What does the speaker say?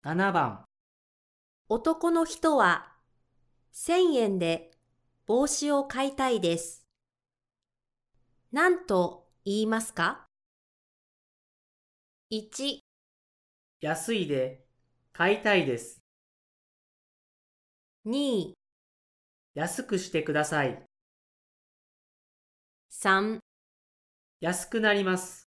7番、 男の人は1000円で帽子を買いたいです。何と言いますか？ 1、 安いで買いたいです。 2、 安くしてください。 3 安くなります。